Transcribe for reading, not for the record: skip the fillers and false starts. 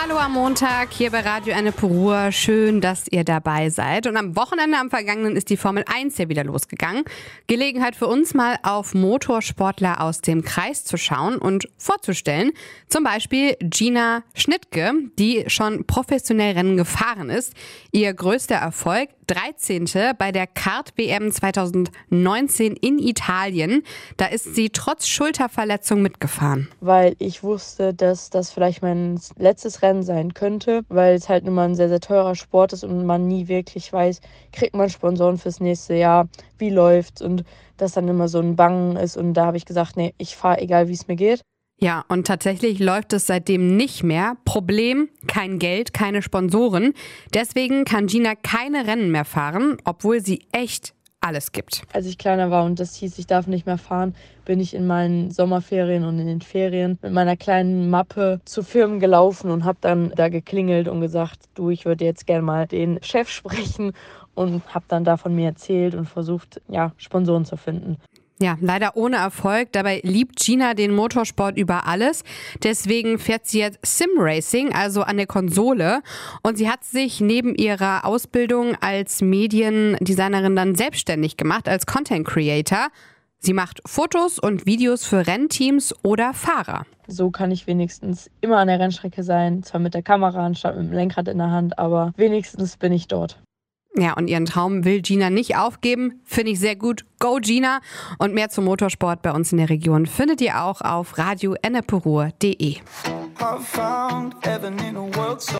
Hallo am Montag hier bei Radio Ennepe. Schön, dass ihr dabei seid. Und am Wochenende, am vergangenen, ist die Formel 1 ja wieder losgegangen. Gelegenheit für uns mal auf Motorsportler aus dem Kreis zu schauen und vorzustellen. Zum Beispiel Gina Schnittke, die schon professionell Rennen gefahren ist. Ihr größter Erfolg, 13. bei der Kart-WM 2019 in Italien. Da ist sie trotz Schulterverletzung mitgefahren. Weil ich wusste, dass das vielleicht mein letztes Rennen sein könnte, weil es halt nun mal ein sehr, sehr teurer Sport ist und man nie wirklich weiß, kriegt man Sponsoren fürs nächste Jahr, wie läuft's, und das dann immer so ein Bangen ist. Und da habe ich gesagt, nee, ich fahre, egal wie es mir geht. Ja, und tatsächlich läuft es seitdem nicht mehr. Problem, kein Geld, keine Sponsoren. Deswegen kann Gina keine Rennen mehr fahren, obwohl sie echt alles gibt. Als ich kleiner war und das hieß, ich darf nicht mehr fahren, bin ich in meinen Sommerferien und in den Ferien mit meiner kleinen Mappe zu Firmen gelaufen und habe dann da geklingelt und gesagt, du, ich würde jetzt gerne mal den Chef sprechen, und habe dann da von mir erzählt und versucht, ja, Sponsoren zu finden. Ja, leider ohne Erfolg. Dabei liebt Gina den Motorsport über alles. Deswegen fährt sie jetzt Sim-Racing, also an der Konsole. Und sie hat sich neben ihrer Ausbildung als Mediendesignerin dann selbstständig gemacht, als Content Creator. Sie macht Fotos und Videos für Rennteams oder Fahrer. So kann ich wenigstens immer an der Rennstrecke sein, zwar mit der Kamera anstatt mit dem Lenkrad in der Hand, aber wenigstens bin ich dort. Ja, und ihren Traum will Gina nicht aufgeben. Finde ich sehr gut. Go Gina! Und mehr zum Motorsport bei uns in der Region findet ihr auch auf radioennepe-ruhr.de.